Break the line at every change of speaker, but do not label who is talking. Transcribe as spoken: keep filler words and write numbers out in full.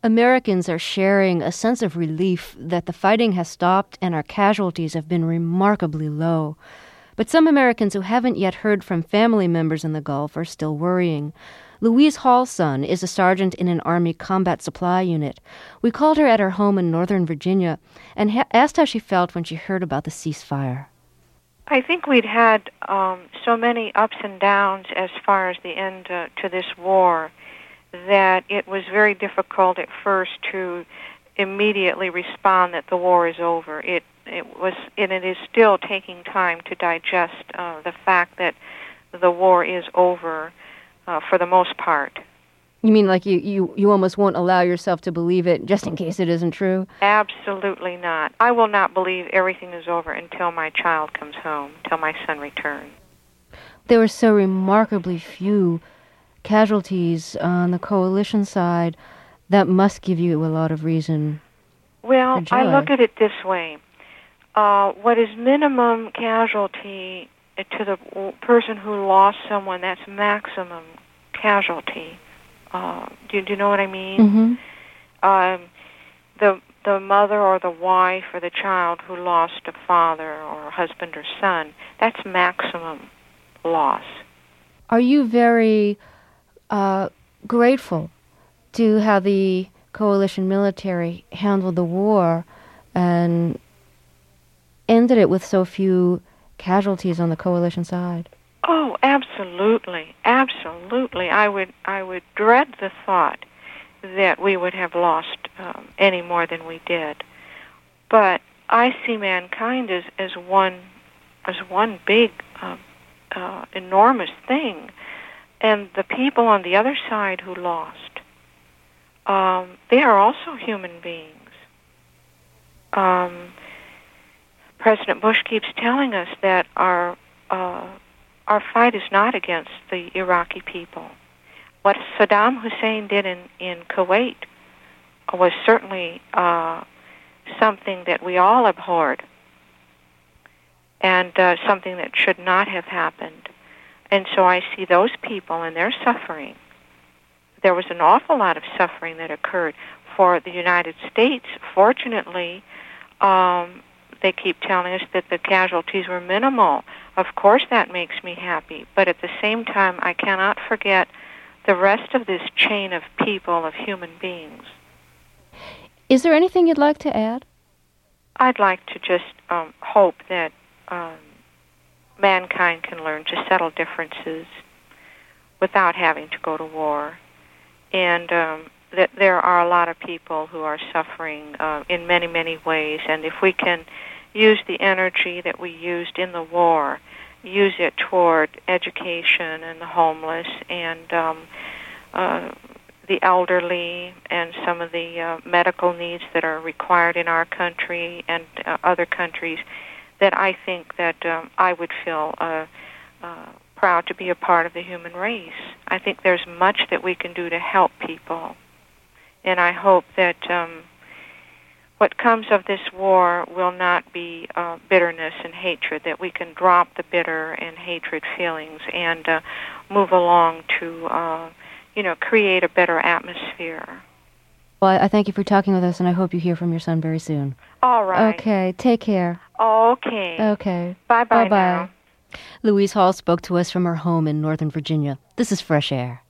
Americans are sharing a sense of relief that the fighting has stopped and our casualties have been remarkably low. But some Americans who haven't yet heard from family members in the Gulf are still worrying. Louise Hall's son is a sergeant in an Army combat supply unit. We called her at her home in Northern Virginia and ha- asked how she felt when she heard about the ceasefire.
I think we'd had um, so many ups and downs as far as the end uh, to this war that it was very difficult at first to immediately respond that the war is over. It it was, and it is still taking time to digest uh, the fact that the war is over uh, for the most part.
You mean like you, you, you almost won't allow yourself to believe it just in case it isn't true?
Absolutely not. I will not believe everything is over until my child comes home, until my son returns.
There were so remarkably few casualties on the coalition side. That must give you a lot of reason.
Well, I look at it this way. Uh, what is minimum casualty to the person who lost someone, that's maximum casualty. Uh, do, do you know what I mean?
Mm-hmm.
Um, the the mother or the wife or the child who lost a father or a husband or son, that's maximum loss.
Are you very uh, grateful to how the coalition military handled the war and ended it with so few casualties on the coalition side?
Oh, absolutely, absolutely. I would, I would dread the thought that we would have lost um, any more than we did. But I see mankind as, as one, as one big, uh, uh, enormous thing, and the people on the other side who lost, um, they are also human beings. Um, President Bush keeps telling us that our uh, our fight is not against the Iraqi people. What Saddam Hussein did in, in Kuwait was certainly uh, something that we all abhorred and uh, something that should not have happened. And so I see those people and their suffering. There was an awful lot of suffering that occurred. For the United States, fortunately, um, they keep telling us that the casualties were minimal. Of course that makes me happy, but at the same time I cannot forget the rest of this chain of people, of human beings.
Is there anything you'd like to add?
I'd like to just um, hope that um, mankind can learn to settle differences without having to go to war, and um, that there are a lot of people who are suffering uh, in many, many ways, and if we can use the energy that we used in the war, use it toward education and the homeless and um, uh, the elderly and some of the uh, medical needs that are required in our country and uh, other countries, that I think that um, I would feel uh, uh, proud to be a part of the human race. I think there's much that we can do to help people, and I hope that um, what comes of this war will not be uh, bitterness and hatred, that we can drop the bitter and hatred feelings and uh, move along to, uh, you know, create a better atmosphere.
Well, I thank you for talking with us, and I hope you hear from your son very soon.
All right.
Okay, take care.
Okay.
Okay.
Bye-bye
Bye-bye.
now.
Louise Hall spoke to us from her home in Northern Virginia. This is Fresh Air.